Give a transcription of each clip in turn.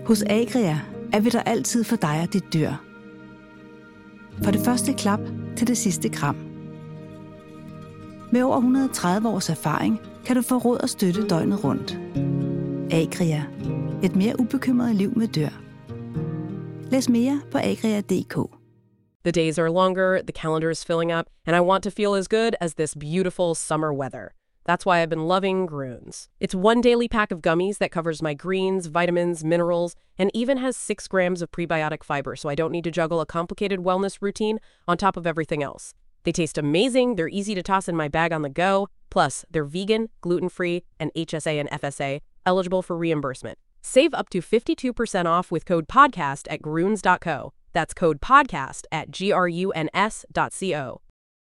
Hos Agria er vi der altid for dig og dit dyr. Fra det første klap til det sidste kram. Med over 130 års erfaring kan du få råd og støtte døgnet rundt. Agria. Et mere ubekymret liv med dyr. Læs mere på agria.dk. The days are longer, the calendar is filling up, and I want to feel as good as this beautiful summer weather. That's why I've been loving Grüns. It's one daily pack of gummies that covers my greens, vitamins, minerals, and even has 6 grams of prebiotic fiber, so I don't need to juggle a complicated wellness routine on top of everything else. They taste amazing, they're easy to toss in my bag on the go, plus they're vegan, gluten-free, and HSA and FSA, eligible for reimbursement. Save up to 52% off with code PODCAST at Grüns.co. That's code PODCAST at GRUNS.co.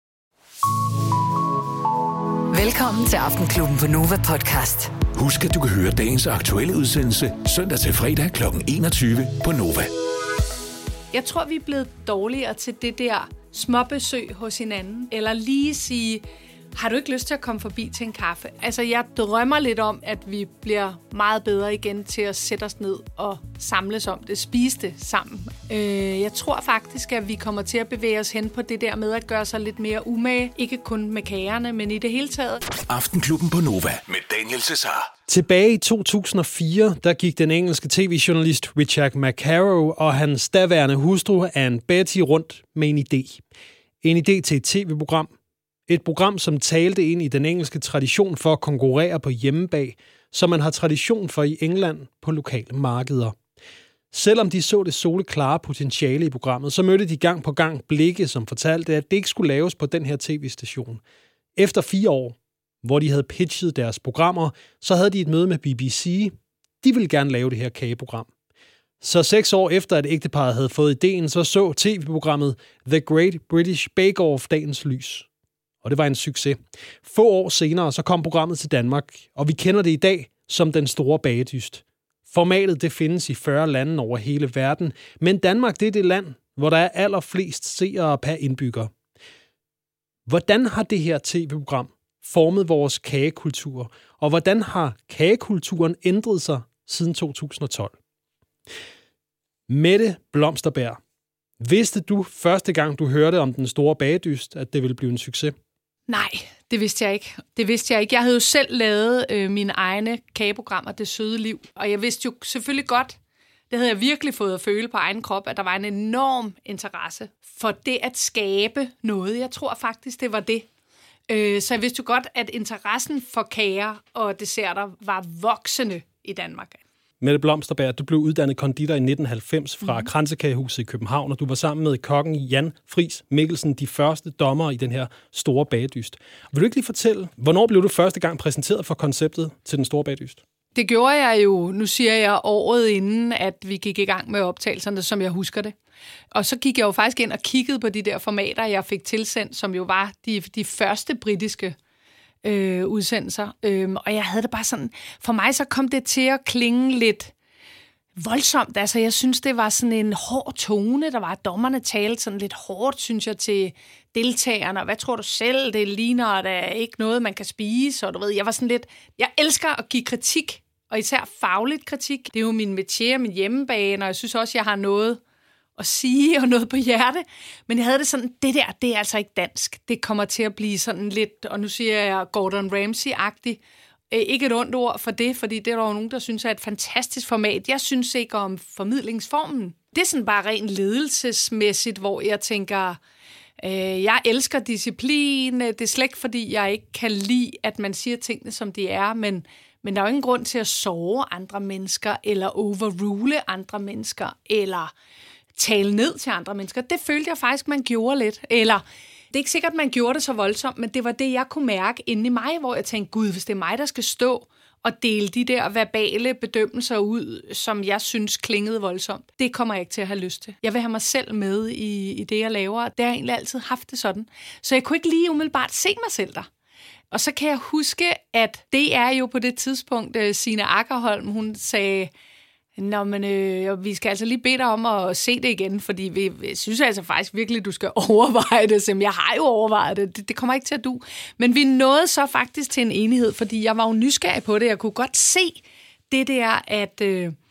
Velkommen til Aftenklubben på Nova Podcast. Husk, at du kan høre dagens aktuelle udsendelse søndag til fredag kl. 21 på Nova. Jeg tror, vi er blevet dårligere til det der småbesøg hos hinanden. Eller lige sige, har du ikke lyst til at komme forbi til en kaffe? Altså, jeg drømmer lidt om, at vi bliver meget bedre igen til at sætte os ned og samles om det, spise det sammen. Jeg tror faktisk, at vi kommer til at bevæge os hen på det der med at gøre sig lidt mere umage. Ikke kun med kagerne, men i det hele taget. Aftenklubben på Nova med Daniel Cesar. Tilbage i 2004, der gik den engelske tv-journalist Richard McCarrow og hans daværende hustru Anne Betty rundt med en idé. En idé til et tv-program. Et program, som talte ind i den engelske tradition for at konkurrere på hjemmebag, som man har tradition for i England på lokale markeder. Selvom de så det soleklare potentiale i programmet, så mødte de gang på gang blikke, som fortalte, at det ikke skulle laves på den her tv-station. Efter 4 år, hvor de havde pitchet deres programmer, så havde de et møde med BBC. De ville gerne lave det her kageprogram. Så 6 år efter, at ægteparret havde fået ideen, så tv-programmet The Great British Bake Off dagens lys. Og det var en succes. Få år senere så kom programmet til Danmark, og vi kender det i dag som Den Store Bagedyst. Formatet det findes i 40 lande over hele verden, men Danmark det er det land, hvor der er allerflest seere per indbygger. Hvordan har det her tv-program formet vores kagekultur, og hvordan har kagekulturen ændret sig siden 2012? Mette Blomsterberg, vidste du første gang, du hørte om Den Store Bagedyst, at det ville blive en succes? Nej, det vidste jeg ikke. Jeg havde jo selv lavet mine egne kageprogrammer, Det Søde Liv. Og jeg vidste jo selvfølgelig godt, det havde jeg virkelig fået at føle på egen krop, at der var en enorm interesse for det at skabe noget. Jeg tror faktisk, det var det. Så jeg vidste jo godt, at interessen for kager og desserter var voksende i Danmark. Mette Blomsterberg, du blev uddannet konditor i 1990 fra Kransekagehuset i København, og du var sammen med kokken Jan Friis Mikkelsen, de første dommere i den her store bagedyst. Vil du ikke lige fortælle, hvornår blev du første gang præsenteret for konceptet til Den Store Bagedyst? Det gjorde jeg jo, nu siger jeg, året inden, at vi gik i gang med optagelserne, som jeg husker det. Og så gik jeg jo faktisk ind og kiggede på de der formater, jeg fik tilsendt, som jo var de første britiske udsendelser. Og jeg havde det bare sådan, for mig så kom det til at klinge lidt voldsomt. Altså jeg synes, det var sådan en hård tone, der var, at dommerne talte sådan lidt hårdt, synes jeg, til deltagerne. Og hvad tror du selv, det ligner, at der er ikke noget, man kan spise? Og du ved, jeg var sådan lidt, jeg elsker at give kritik, og især fagligt kritik. Det er jo min métier, min hjemmebane, og jeg synes også, jeg har noget at sige og noget på hjerte. Men jeg havde det sådan, det der, det er altså ikke dansk. Det kommer til at blive sådan lidt, og nu siger jeg Gordon Ramsay-agtig. Ikke et ondt ord for det, fordi det er der jo nogen, der synes er et fantastisk format. Jeg synes ikke om formidlingsformen. Det er sådan bare rent ledelsesmæssigt, hvor jeg tænker, jeg elsker disciplin. Det er slet ikke, fordi jeg ikke kan lide, at man siger tingene, som de er, men der er jo ingen grund til at såre andre mennesker, eller overrule andre mennesker, eller tale ned til andre mennesker. Det følte jeg faktisk, man gjorde lidt. Eller, det er ikke sikkert, man gjorde det så voldsomt, men det var det, jeg kunne mærke inde i mig, hvor jeg tænkte, gud, hvis det er mig, der skal stå og dele de der verbale bedømmelser ud, som jeg synes klingede voldsomt, det kommer jeg ikke til at have lyst til. Jeg vil have mig selv med i det, jeg laver. Det har jeg egentlig altid haft det sådan. Så jeg kunne ikke lige umiddelbart se mig selv der. Og så kan jeg huske, at det er jo på det tidspunkt, Signe Akkerholm, hun sagde, nå, men vi skal altså lige bede dig om at se det igen, fordi vi synes altså faktisk virkelig, du skal overveje det, som jeg har jo overvejet det. Det kommer ikke til at du. Men vi nåede så faktisk til en enighed, fordi jeg var jo nysgerrig på det. Jeg kunne godt se det der,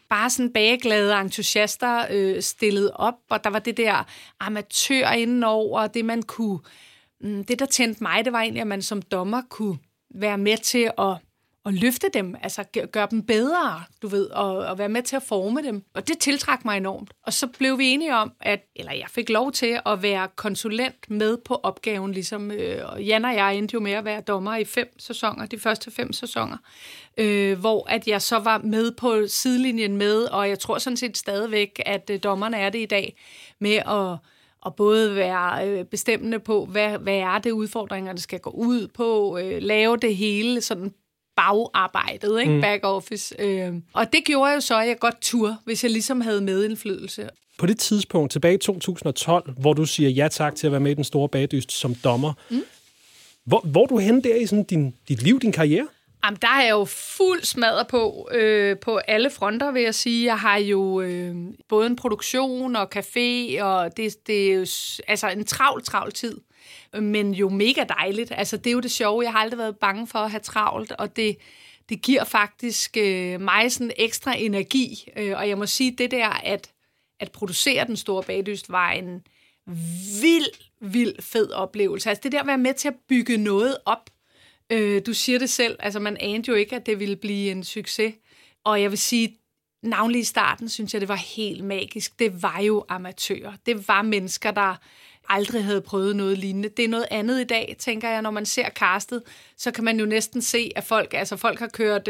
bare sådan bageglade entusiaster stillet op, og der var det der amatør indenover, det man kunne... Det, der tændte mig, det var egentlig, at man som dommer kunne være med til at løfte dem, altså gøre dem bedre, du ved, og være med til at forme dem. Og det tiltrak mig enormt. Og så blev vi enige om, jeg fik lov til at være konsulent med på opgaven, ligesom Jan og jeg endte jo med at være dommer i 5 sæsoner, de første 5 sæsoner, hvor at jeg så var med på sidelinjen med, og jeg tror sådan set stadigvæk, at dommerne er det i dag, med at både være bestemmende på, hvad er det udfordringer, der skal gå ud på, lave det hele sådan bagarbejdet, ikke? Back office. Og det gjorde jo så, at jeg godt turde, hvis jeg ligesom havde medindflydelse. På det tidspunkt, tilbage i 2012, hvor du siger ja tak til at være med i Den Store Bagdyst som dommer, hvor er du henne der i sådan dit liv, din karriere? Jamen, der er jeg jo fuld smadret på alle fronter, vil jeg sige. Jeg har jo både en produktion og café, og det er jo altså en travl tid. Men jo mega dejligt. Altså, det er jo det sjove. Jeg har aldrig været bange for at have travlt, og det giver faktisk mig sådan ekstra energi. Og jeg må sige, det der at producere Den Store Bagdyst var en vild fed oplevelse. Altså, det der at være med til at bygge noget op. Du siger det selv, altså man anede jo ikke, at det ville blive en succes. Og jeg vil sige, navnlig i starten, synes jeg, det var helt magisk. Det var jo amatører. Det var mennesker, der aldrig havde prøvet noget lignende. Det er noget andet i dag, tænker jeg, når man ser castet, så kan man jo næsten se, at folk har kørt,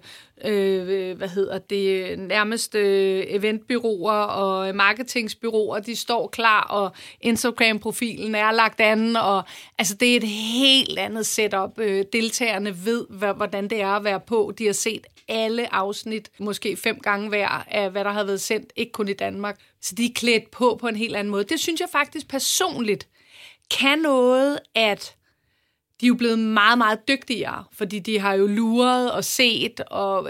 nærmest eventbureauer og marketingsbureauer, de står klar, og Instagram-profilen er lagt an, og altså det er et helt andet setup. Deltagerne ved, hvordan det er at være på. De har set alle afsnit, måske 5 gange hver af, hvad der har været sendt, ikke kun i Danmark. Så de er klædt på en helt anden måde. Det synes jeg faktisk personligt kan noget, at de er jo blevet meget, meget dygtigere, fordi de har jo luret og set, og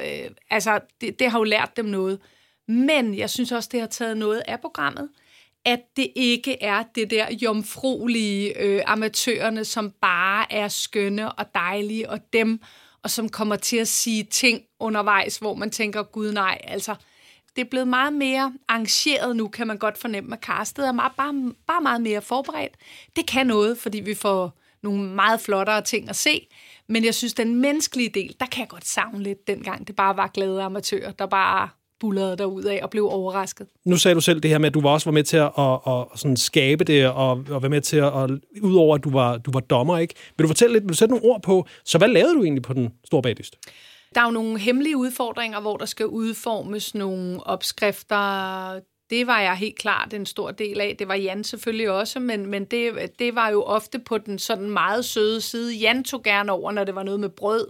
det har jo lært dem noget. Men jeg synes også, det har taget noget af programmet, at det ikke er det der jomfruelige amatørerne, som bare er skønne og dejlige, og dem, og som kommer til at sige ting undervejs, hvor man tænker, gud nej, altså det er blevet meget mere arrangeret nu, kan man godt fornemme, at castet er bare meget mere forberedt. Det kan noget, fordi vi får nogle meget flottere ting at se, men jeg synes, den menneskelige del, der kan jeg godt savne lidt dengang. Det bare var glade amatører, der bare bullerede derudad og blev overrasket. Nu sagde du selv det her med, at du også var med til at sådan skabe det, og være med til at, udover at du var dommer, ikke? Vil du fortælle lidt, vil du sætte nogle ord på, så hvad lavede du egentlig på Den Store Bagdyst? Der er jo nogle hemmelige udfordringer, hvor der skal udformes nogle opskrifter. Det var jeg helt klart en stor del af. Det var Jan selvfølgelig også, men det var jo ofte på den sådan meget søde side. Jan tog gerne over, når det var noget med brød,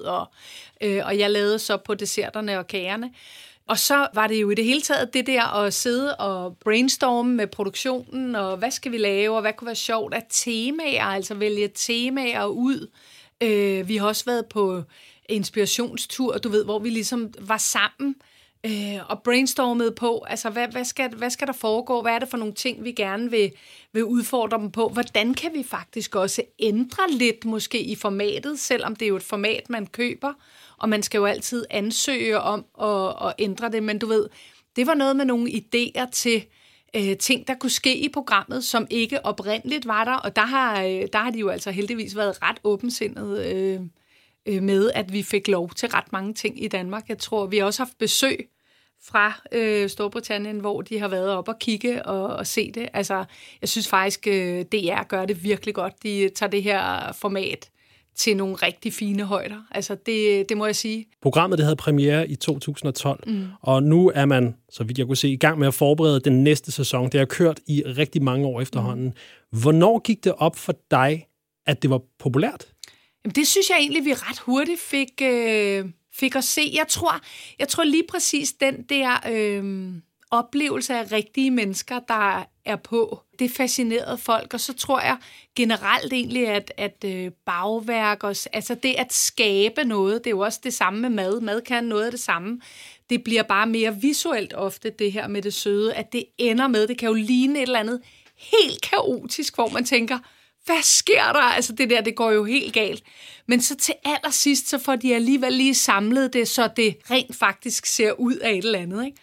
og jeg lavede så på desserterne og kagerne. Og så var det jo i det hele taget det der at sidde og brainstorme med produktionen, og hvad skal vi lave, og hvad kunne være sjovt af temaer, altså vælge temaer ud. Vi har også været på inspirationstur, du ved, hvor vi ligesom var sammen og brainstormede på, altså hvad skal der foregå, hvad er det for nogle ting, vi gerne vil udfordre dem på, hvordan kan vi faktisk også ændre lidt måske i formatet, selvom det er jo et format, man køber, og man skal jo altid ansøge om at ændre det, men du ved, det var noget med nogle idéer til ting, der kunne ske i programmet, som ikke oprindeligt var der, og der har de jo altså heldigvis været ret åbensindet med, at vi fik lov til ret mange ting i Danmark. Jeg tror, vi har også haft besøg fra Storbritannien, hvor de har været op og kigge og se det. Altså, jeg synes faktisk, DR gør det virkelig godt. De tager det her format til nogle rigtig fine højder. Altså, det må jeg sige. Programmet det havde premiere i 2012, og nu er man, så vidt jeg kunne se, i gang med at forberede den næste sæson. Det har kørt i rigtig mange år efterhånden. Hvornår gik det op for dig, at det var populært? Jamen, det synes jeg egentlig, vi ret hurtigt fik at se. Jeg tror lige præcis den der oplevelse af rigtige mennesker, der er på, det fascinerede folk. Og så tror jeg generelt egentlig, at bagværk, altså det at skabe noget, det er jo også det samme med mad. Mad kan noget af det samme. Det bliver bare mere visuelt ofte, det her med det søde, at det ender med, det kan jo ligne et eller andet helt kaotisk, hvor man tænker, hvad sker der? Altså det går jo helt galt. Men så til allersidst, så får de alligevel lige samlet det, så det rent faktisk ser ud af et eller andet, ikke?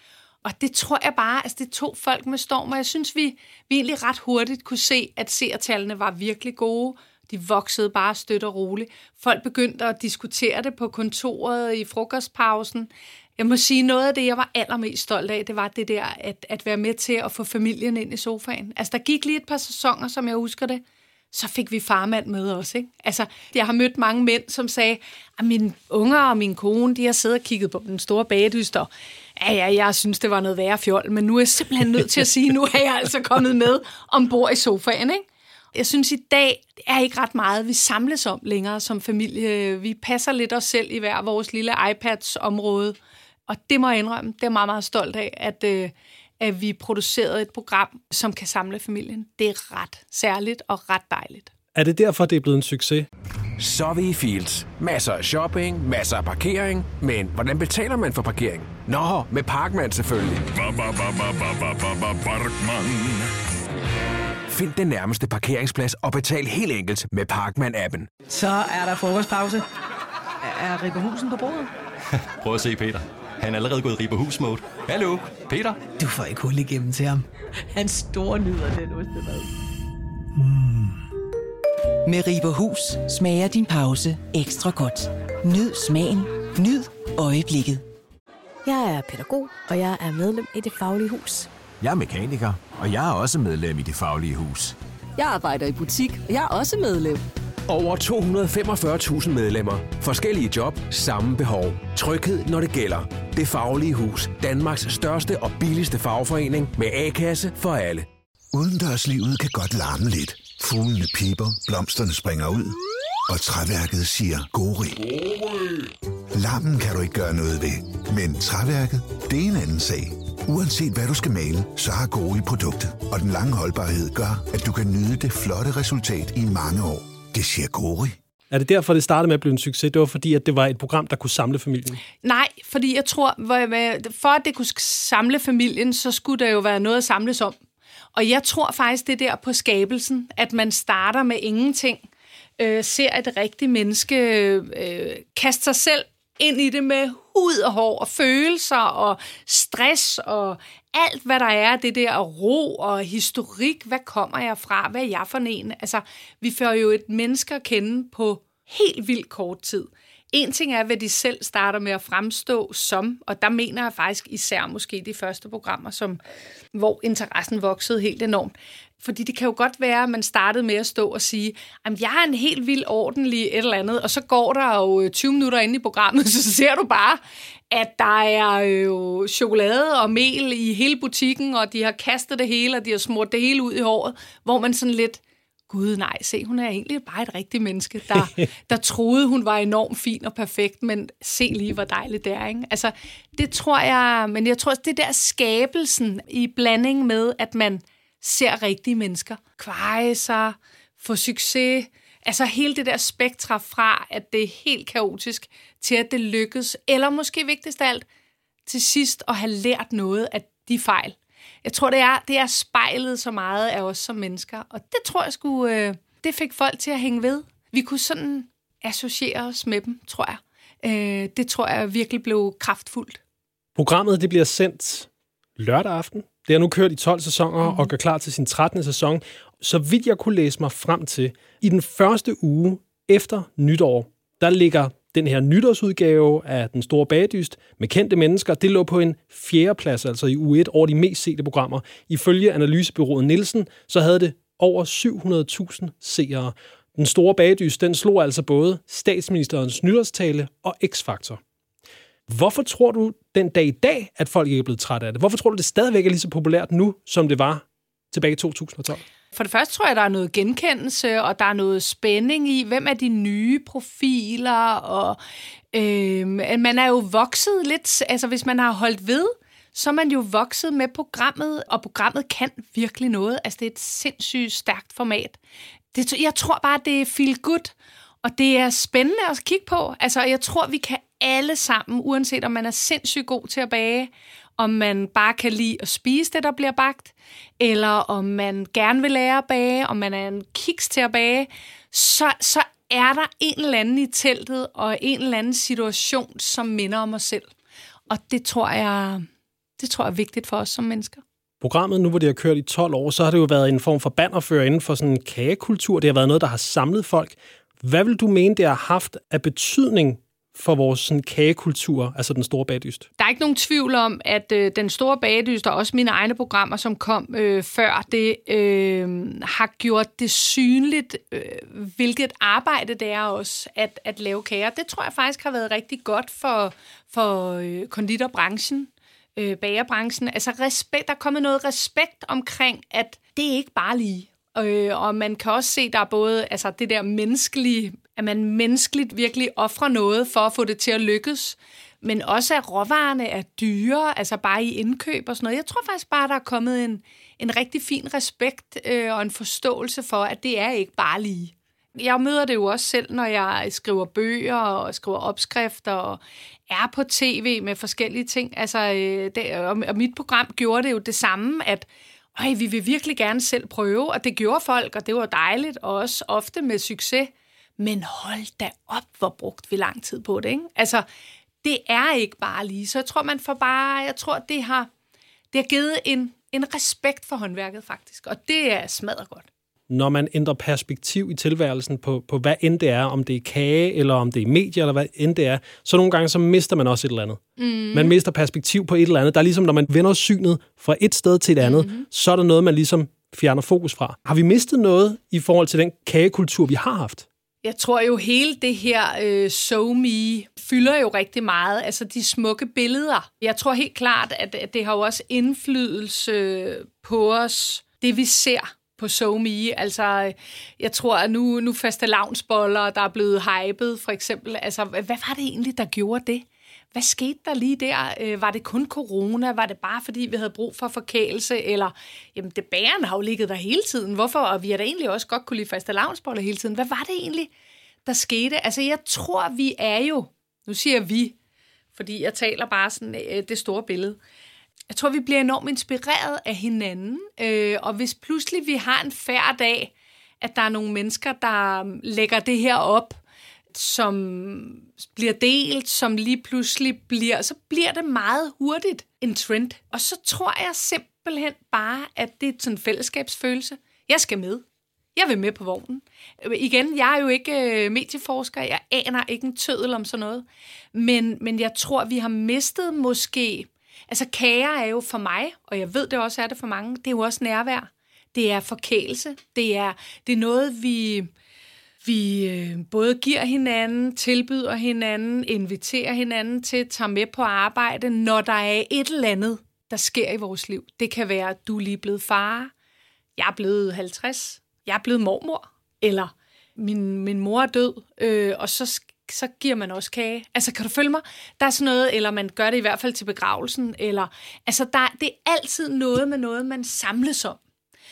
Og det tror jeg bare, altså det tog folk med storm, og jeg synes, vi egentlig ret hurtigt kunne se, at seertallene var virkelig gode. De voksede bare støt og roligt. Folk begyndte at diskutere det på kontoret i frokostpausen. Jeg må sige, noget af det, jeg var allermest stolt af, det var det der at være med til at få familien ind i sofaen. Altså, der gik lige et par sæsoner, som jeg husker det. Så fik vi farmand med os, ikke? Altså, jeg har mødt mange mænd, som sagde, at mine unger og min kone, de har siddet og kigget på den store bagedyst, og jeg synes, det var noget værre fjol, men nu er jeg simpelthen nødt til at sige, nu er jeg altså kommet med ombord i sofaen, ikke? Jeg synes, i dag er ikke ret meget, vi samles om længere som familie. Vi passer lidt os selv i hver vores lille iPads-område, og det må jeg indrømme, det er meget, meget stolt af, at vi producerede et program, som kan samle familien. Det er ret særligt og ret dejligt. Er det derfor, det er blevet en succes? Så er vi i Fields. Masser af shopping, masser af parkering. Men hvordan betaler man for parkering? Nå, med Parkman selvfølgelig. Find den nærmeste parkeringsplads og betal helt enkelt med Parkman-appen. Så er der frokostpause. Er Ripperhusen på bordet? Prøv at se, Peter. Han er allerede gået i Ripperhus-mode. Hallo, Peter? Du får ikke hul igennem til ham. Han store nyder den ostemad. Med Ripperhus smager din pause ekstra godt. Nyd smagen. Nyd øjeblikket. Jeg er pædagog, og jeg er medlem i Det Faglige Hus. Jeg er mekaniker, og jeg er også medlem i Det Faglige Hus. Jeg arbejder i butik, og jeg er også medlem. Over 245.000 medlemmer. Forskellige job, samme behov. Tryghed, når det gælder. Det Faglige Hus. Danmarks største og billigste fagforening med A-kasse for alle. Udendørslivet kan godt larme lidt. Fuglene pipper, blomsterne springer ud, og træværket siger gori. Larmen kan du ikke gøre noget ved, men træværket, det er en anden sag. Uanset hvad du skal male, så har Gori produktet, og den lange holdbarhed gør, at du kan nyde det flotte resultat i mange år. Det siger Gori. Er det derfor, det startede med at blive en succes? Det var fordi, at det var et program, der kunne samle familien? Nej, fordi jeg tror, for at det kunne samle familien, så skulle der jo være noget at samles om. Og jeg tror faktisk, det der på skabelsen, at man starter med ingenting, ser et rigtigt menneske kaste sig selv ind i det med hud og hår og følelser og stress og alt, hvad der er, det der ro og historik. Hvad kommer jeg fra? Hvad er jeg for en? Altså, vi får jo et menneske at kende på helt vildt kort tid. En ting er, hvad de selv starter med at fremstå som, og der mener jeg faktisk især måske de første programmer, hvor interessen voksede helt enormt. Fordi det kan jo godt være, at man startede med at stå og sige, at jeg er en helt vildt ordentlig et eller andet, og så går der jo 20 minutter inde i programmet, så ser du bare, at der er jo chokolade og mel i hele butikken, og de har kastet det hele, og de har smurt det hele ud i håret, hvor man sådan lidt, gud nej, se, hun er egentlig bare et rigtigt menneske, der troede, hun var enormt fin og perfekt, men se lige, hvor dejligt det er, ikke? Altså, det tror jeg, men jeg tror, det der skabelsen i blanding med, at man ser rigtige mennesker kveje sig, få succes, altså hele det der spektra fra, at det er helt kaotisk, til at det lykkes, eller måske vigtigst af alt, til sidst at have lært noget af de fejl. Jeg tror, det er spejlet så meget af os som mennesker, og det tror jeg det fik folk til at hænge ved. Vi kunne sådan associere os med dem, tror jeg. Det tror jeg virkelig blev kraftfuldt. Programmet det bliver sendt lørdag aften. Det er nu kørt i 12 sæsoner og gør klar til sin 13. sæson. Så vidt jeg kunne læse mig frem til, i den første uge efter nytår, der ligger den her nytårsudgave af Den Store Bagedyst med kendte mennesker, det lå på en 4. plads, altså i uge 1, over de mest sete programmer. Ifølge analysebyrået Nielsen, så havde det over 700.000 seere. Den Store Bagedyst, den slog altså både statsministerens nytårstale og X-Factor. Hvorfor tror du den dag i dag, at folk ikke er blevet trætte af det? Hvorfor tror du, det stadigvæk er lige så populært nu, som det var tilbage i 2012? For det første tror jeg, der er noget genkendelse, og der er noget spænding i, hvem er de nye profiler, og man er jo vokset lidt, altså hvis man har holdt ved, så er man jo vokset med programmet, og programmet kan virkelig noget. Altså det er et sindssygt stærkt format. Jeg tror bare, det er feel good, og det er spændende at kigge på. Altså jeg tror, vi kan alle sammen, uanset om man er sindssygt god til at bage, om man bare kan lide at spise det, der bliver bagt, eller om man gerne vil lære at bage, om man er en kiks til at bage, så er der en eller anden i teltet, og en eller anden situation, som minder om os selv. Og det tror Det tror jeg er vigtigt for os som mennesker. Programmet, nu hvor det har kørt i 12 år, så har det jo været en form for bannerfører inden for sådan en kagekultur. Det har været noget, der har samlet folk. Hvad vil du mene, det har haft af betydning for vores sådan kagekultur, altså den store bagdyst? Der er ikke nogen tvivl om, at den store bagdyst, og også mine egne programmer, som kom før det, har gjort det synligt, hvilket arbejde det er også at lave kager. Det tror jeg faktisk har været rigtig godt for konditorbranchen, bagerbranchen. Altså respekt, der er kommet noget respekt omkring, at det ikke bare lige. Og man kan også se, der er både altså det der menneskelige, at man menneskeligt virkelig offrer noget for at få det til at lykkes, men også at råvarerne er dyre, altså bare i indkøb og sådan noget. Jeg tror faktisk bare, der er kommet en rigtig fin respekt og en forståelse for, at det er ikke bare lige. Jeg møder det jo også selv, når jeg skriver bøger og skriver opskrifter og er på tv med forskellige ting. Altså, og mit program gjorde det jo det samme, at vi vil virkelig gerne selv prøve, og det gjorde folk, og det var dejligt, og også ofte med succes. Men hold da op, hvor brugt vi lang tid på det, ikke? Altså, det er ikke bare lige. Så jeg tror, det har givet en respekt for håndværket, faktisk. Og det er smadret godt. Når man ændrer perspektiv i tilværelsen på hvad end det er, om det er kage, eller om det er medier, eller hvad end det er, så nogle gange så mister man også et eller andet. Man mister perspektiv på et eller andet. Der er ligesom, når man vender synet fra et sted til et andet, så er der noget, man ligesom fjerner fokus fra. Har vi mistet noget i forhold til den kagekultur, vi har haft? Jeg tror jo, hele det her SoMe fylder jo rigtig meget, altså de smukke billeder. Jeg tror helt klart, at det har jo også indflydelse på os, det vi ser på SoMe. Altså, jeg tror, at nu fastelavnsboller, der er blevet hypet, for eksempel. Altså, hvad var det egentlig, der gjorde det? Hvad skete der lige der? Var det kun corona? Var det bare, fordi vi havde brug for forkælelse? Eller, jamen, det bageren har jo ligget der hele tiden. Hvorfor? Og vi har da egentlig også godt kunne lide fastelavnsboller hele tiden. Hvad var det egentlig, der skete? Altså, jeg tror, vi er jo... Nu siger jeg vi, fordi jeg taler bare sådan det store billede. Jeg tror, vi bliver enormt inspireret af hinanden. Og hvis pludselig vi har en færd dag, at der er nogle mennesker, der lægger det her op, som bliver delt, som lige pludselig så bliver det meget hurtigt en trend. Og så tror jeg simpelthen bare, at det er sådan en fællesskabsfølelse. Jeg skal med. Jeg vil med på vognen. Igen, jeg er jo ikke medieforsker. Jeg aner ikke en tøddel om sådan noget. Men jeg tror, vi har mistet måske... Altså kager er jo for mig, og jeg ved det også er det for mange, det er jo også nærvær. Det er forkælelse. Det er noget, vi både giver hinanden, tilbyder hinanden, inviterer hinanden til, tager med på arbejde, når der er et eller andet, der sker i vores liv. Det kan være, at du er lige blevet far, jeg er blevet 50, jeg er blevet mormor, eller min mor er død, og så giver man også kage. Altså, kan du følge mig? Der er sådan noget, eller man gør det i hvert fald til begravelsen, eller... Altså, det er altid noget med noget, man samles om.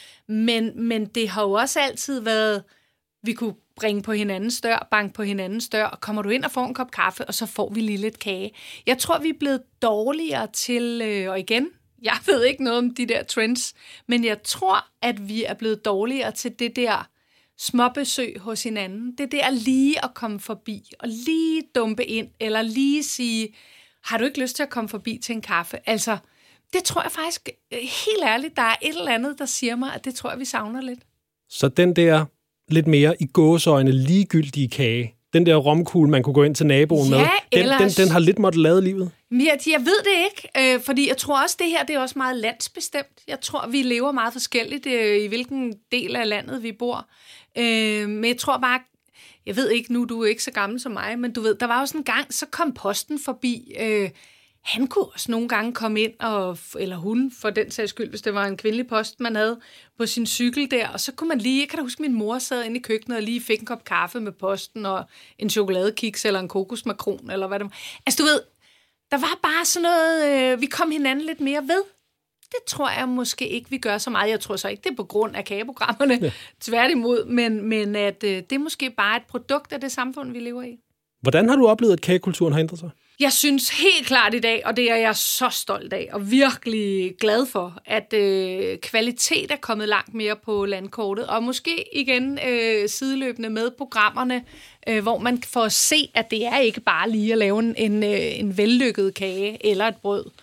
Men det har jo også altid været, vi kunne bringe på hinandens dør, banke på hinandens dør, og kommer du ind og får en kop kaffe, og så får vi lige lidt kage. Jeg tror, vi er blevet dårligere til, og igen, jeg ved ikke noget om de der trends, men jeg tror, at vi er blevet dårligere til det der småbesøg hos hinanden. Det der lige at komme forbi, og lige dumpe ind, eller lige sige, har du ikke lyst til at komme forbi til en kaffe? Altså, det tror jeg faktisk, helt ærligt, der er et eller andet, der siger mig, at det tror jeg, vi savner lidt. Så den der lidt mere i gåseøjne ligegyldige kage, den der romkugle, man kunne gå ind til naboen med, den har lidt måttet lade livet? Jeg ved det ikke, fordi jeg tror også, det her det er også meget landsbestemt. Jeg tror, vi lever meget forskelligt i hvilken del af landet vi bor. Men jeg tror bare, jeg ved ikke nu, du er ikke så gammel som mig, men du ved, der var jo sådan en gang, så kom posten forbi. Han kunne også nogle gange komme ind, eller hun for den sags skyld, hvis det var en kvindelig post, man havde på sin cykel der, og så kunne man lige, jeg kan da huske, min mor sad inde i køkkenet og lige fik en kop kaffe med posten, og en chokoladekiks, eller en kokosmakron, eller hvad det var. Altså du ved, der var bare sådan noget, vi kom hinanden lidt mere ved. Det tror jeg måske ikke, vi gør så meget. Jeg tror så ikke, det er på grund af kageprogrammerne, tværtimod, men at det er måske bare et produkt af det samfund, vi lever i. Hvordan har du oplevet, at kagekulturen har ændret sig? Jeg synes helt klart i dag, og det er jeg så stolt af, og virkelig glad for, at kvalitet er kommet langt mere på landkortet, og måske igen sideløbende med programmerne, hvor man får at se, at det er ikke bare lige at lave en vellykket kage eller et brød.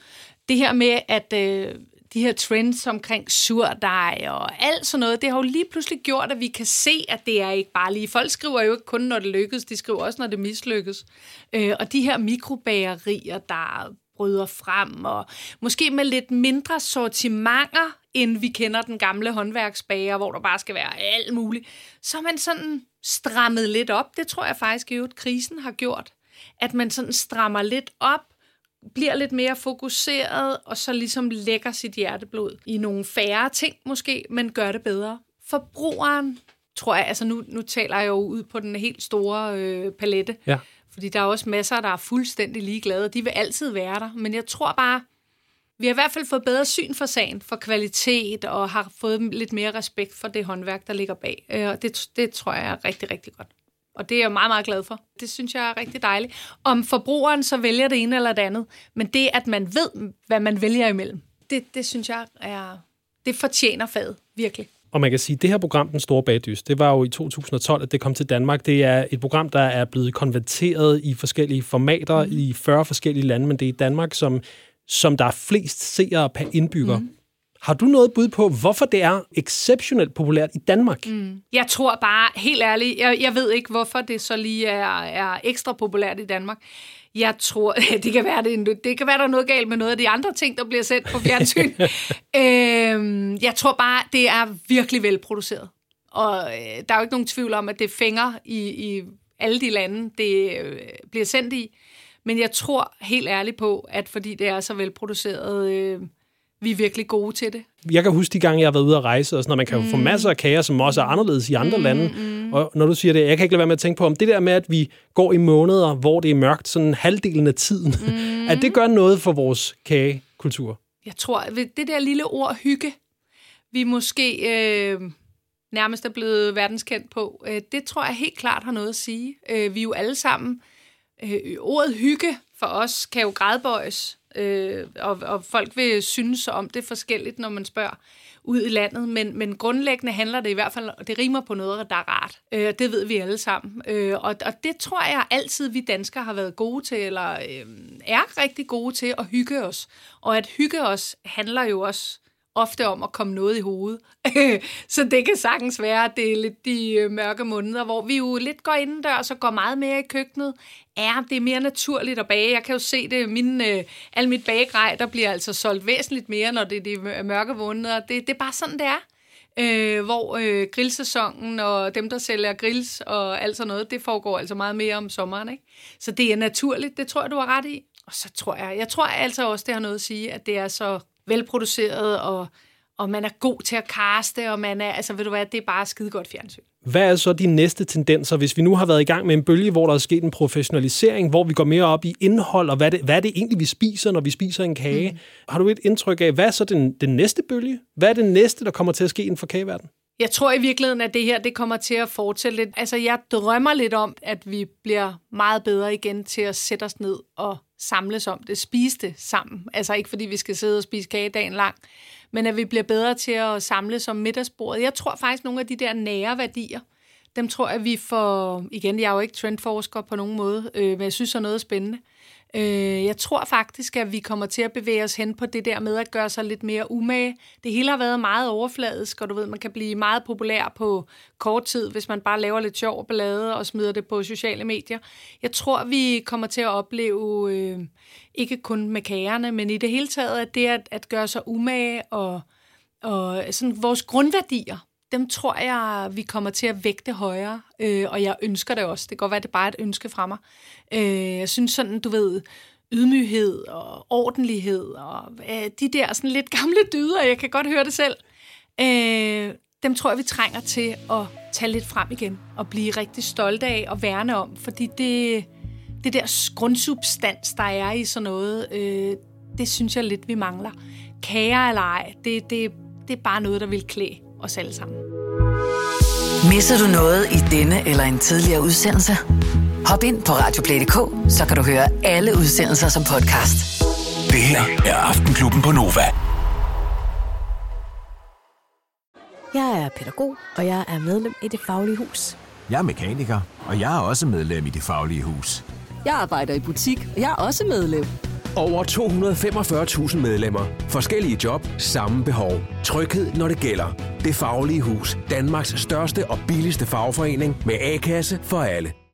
det her med, at de her trends omkring surdej og alt sådan noget, det har jo lige pludselig gjort, at vi kan se, at det er ikke bare lige. Folk skriver jo ikke kun, når det lykkes, de skriver også, når det mislykkes. Og de her mikrobagerier, der bryder frem, og måske med lidt mindre sortimenter, end vi kender den gamle håndværksbager, hvor der bare skal være alt muligt, så er man sådan strammet lidt op. Det tror jeg faktisk at krisen har gjort. At man sådan strammer lidt op, bliver lidt mere fokuseret, og så ligesom lægger sit hjerteblod i nogle færre ting måske, men gør det bedre. Forbrugeren, tror jeg, altså nu taler jeg jo ud på den helt store palette, fordi der er også masser, der er fuldstændig ligeglade, de vil altid være der, men jeg tror bare, vi har i hvert fald fået bedre syn for sagen, for kvalitet, og har fået lidt mere respekt for det håndværk, der ligger bag, og det tror jeg er rigtig, rigtig godt. Og det er jeg meget, meget glad for. Det synes jeg er rigtig dejligt. Om forbrugeren så vælger det ene eller det andet, men det, at man ved, hvad man vælger imellem, det synes jeg det fortjener faget, virkelig. Og man kan sige, at det her program, Den Store Bagdyst, det var jo i 2012, at det kom til Danmark. Det er et program, der er blevet konverteret i forskellige formater i 40 forskellige lande, men det er i Danmark, som der er flest seere per indbygger. Har du noget bud på, hvorfor det er exceptionelt populært i Danmark? Jeg tror bare, helt ærligt, jeg ved ikke, hvorfor det så lige er ekstra populært i Danmark. Jeg tror, det kan være, der er noget galt med noget af de andre ting, der bliver sendt på fjernsyn. Jeg tror bare, det er virkelig velproduceret. Og der er jo ikke nogen tvivl om, at det fænger i alle de lande, det bliver sendt i. Men jeg tror helt ærligt på, at fordi det er så velproduceret, vi er virkelig gode til det. Jeg kan huske de gange, jeg har været ude at rejse, og sådan, man kan jo få masser af kager, som også er anderledes i andre lande. Og når du siger det, jeg kan ikke lade være med at tænke på, om det der med, at vi går i måneder, hvor det er mørkt, sådan halvdelen af tiden, at det gør noget for vores kagekultur. Jeg tror, det der lille ord hygge, vi måske nærmest er blevet verdenskendt på, det tror jeg helt klart har noget at sige. Vi er jo alle sammen, ordet hygge for os kan jo gradbøjes, og folk vil synes om det forskelligt, når man spørger ud i landet, men grundlæggende handler det i hvert fald, det rimer på noget, der er rart. Det ved vi alle sammen. Og det tror jeg altid, vi danskere har været gode til, eller er rigtig gode til at hygge os. Og at hygge os handler jo også ofte om at komme noget i hovedet. Så det kan sagtens være, at det er lidt de mørke måneder, hvor vi jo lidt går indendørs og går meget mere i køkkenet. Det er mere naturligt at bage. Jeg kan jo se det, al mit bagegrej, der bliver altså solgt væsentligt mere, når det er de mørke måneder. Det er bare sådan, det er. Hvor grillsæsonen og dem, der sælger grills og alt sådan noget, det foregår altså meget mere om sommeren, ikke? Så det er naturligt, det tror jeg, du har ret i. Og så tror jeg altså også, det har noget at sige, at det er så velproduceret, og man er god til at caste, og man er, altså ved du hvad, det er bare skide godt fjernsyn. Hvad er så de næste tendenser, hvis vi nu har været i gang med en bølge, hvor der er sket en professionalisering, hvor vi går mere op i indhold, og hvad er det egentlig, vi spiser, når vi spiser en kage? Har du et indtryk af, hvad er så den næste bølge? Hvad er det næste, der kommer til at ske inden for kageverdenen? Jeg tror i virkeligheden, at det her det kommer til at fortsætte lidt. Altså, jeg drømmer lidt om, at vi bliver meget bedre igen til at sætte os ned og samles om det, spise det sammen. Altså ikke fordi vi skal sidde og spise kage dagen lang, men at vi bliver bedre til at samles om middagsbordet. Jeg tror faktisk, nogle af de der nære værdier, dem tror jeg, vi får... Igen, jeg er jo ikke trendforsker på nogen måde, men jeg synes, det er noget spændende. Jeg tror faktisk, at vi kommer til at bevæge os hen på det der med at gøre sig lidt mere umage. Det hele har været meget overfladisk, og du ved, man kan blive meget populær på kort tid, hvis man bare laver lidt sjov ballade og smider det på sociale medier. Jeg tror, vi kommer til at opleve, ikke kun med kagerne, men i det hele taget, at det at gøre sig umage og sådan vores grundværdier, dem tror jeg, vi kommer til at vægte højere, og jeg ønsker det også. Det kan godt være, det er bare et ønske fra mig. Jeg synes sådan, du ved, ydmyghed og ordentlighed og de der sådan lidt gamle dyder, jeg kan godt høre det selv, dem tror jeg, vi trænger til at tage lidt frem igen og blive rigtig stolte af og værne om, fordi det der grundsubstans, der er i sådan noget, det synes jeg lidt, vi mangler. Kager eller ej, det er bare noget, der vil klæde os alle sammen. Misser du noget i denne eller en tidligere udsendelse? Hop ind på radioplay.dk, så kan du høre alle udsendelser som podcast. Det her er Aftenklubben på Nova. Jeg er pædagog, og jeg er medlem i Det Faglige Hus. Jeg er mekaniker, og jeg er også medlem i Det Faglige Hus. Jeg arbejder i butik, og jeg er også medlem. Over 245.000 medlemmer. Forskellige job, samme behov. Tryghed, når det gælder. Det Faglige Hus. Danmarks største og billigste fagforening med A-kasse for alle.